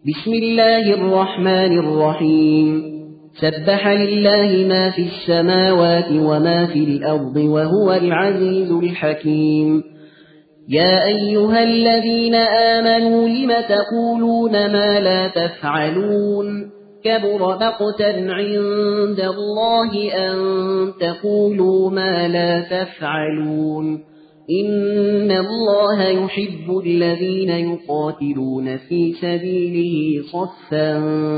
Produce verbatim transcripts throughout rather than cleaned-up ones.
بسم الله الرحمن الرحيم سبح لله ما في السماوات وما في الأرض وهو العزيز الحكيم يا أيها الذين آمنوا لم تقولون ما لا تفعلون كبر مقتا عند الله أن تقولوا ما لا تفعلون إن الله يحب الذين يقاتلون في سبيله صفا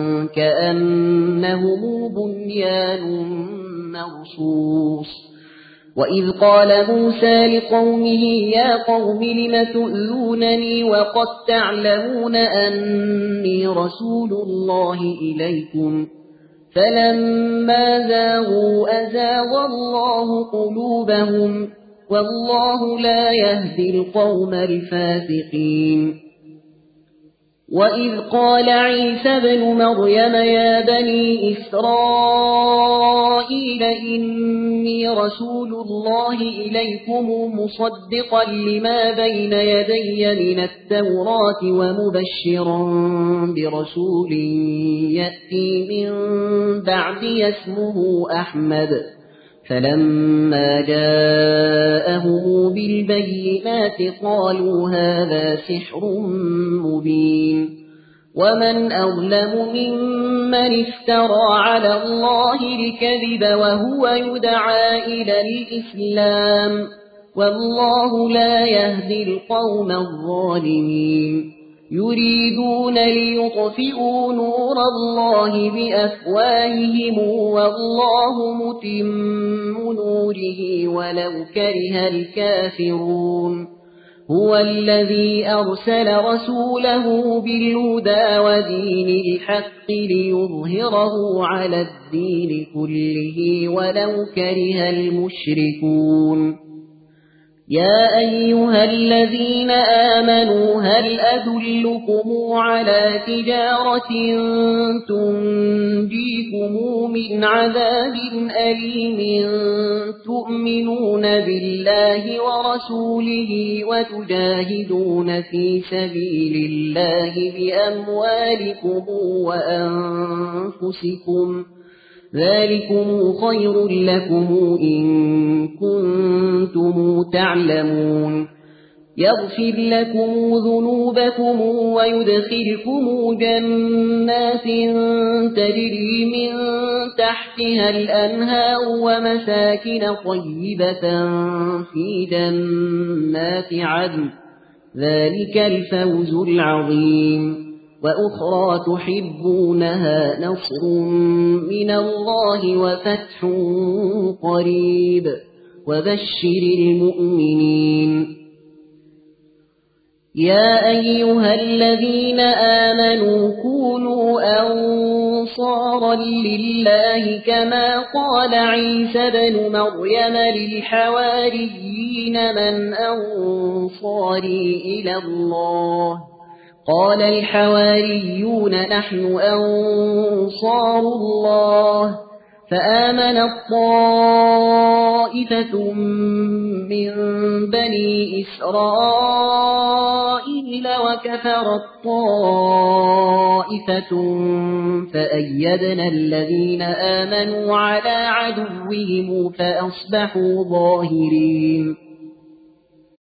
كأنهم بنيان مرصوص وإذ قال موسى لقومه يا قوم لم تؤذونني وقد تعلمون أني رسول الله إليكم فلما زاغوا أزاغ الله قلوبهم والله لا يهدي القوم الفاسقين وإذ قال عيسى بن مريم يا بني إسرائيل إني رسول الله إليكم مصدقا لما بين يدي من التوراة ومبشرا برسول يأتي من بعدي اسمه أحمد فلما جاءهم بالبينات قالوا هذا سحر مبين ومن أظلم ممن افترى على الله الكذب وهو يدعى إلى الإسلام والله لا يهدي القوم الظالمين يريدون ليطفئوا نور الله بأفواههم والله متم نوره ولو كره الكافرون هو الذي أرسل رسوله بالهدى ودين الحق ليظهره على الدين كله ولو كره المشركون يا أيها الذين آمنوا هل أدلكم على تجارة تنجيكم من عذاب أليم تؤمنون بالله ورسوله وتجاهدون في سبيل الله بأموالكم وأنفسكم ذلكم خير لكم إن كنتم تعلمون يغفر لكم ذنوبكم ويدخلكم جنات تجري من تحتها الأنهار ومساكن طيبة في جنات عدن ذلك الفوز العظيم وأخرى تحبونها نصر من الله وفتح قريب وبشر المؤمنين يا أيها الذين آمنوا كونوا أنصارا لله كما قال عيسى بن مريم للحواريين من أنصاري إلى الله قال الحواريون نحن أنصار الله فآمنت طائفة من بني إسرائيل وكفرت طائفة فأيدنا الذين آمنوا على عدوهم فأصبحوا ظاهرين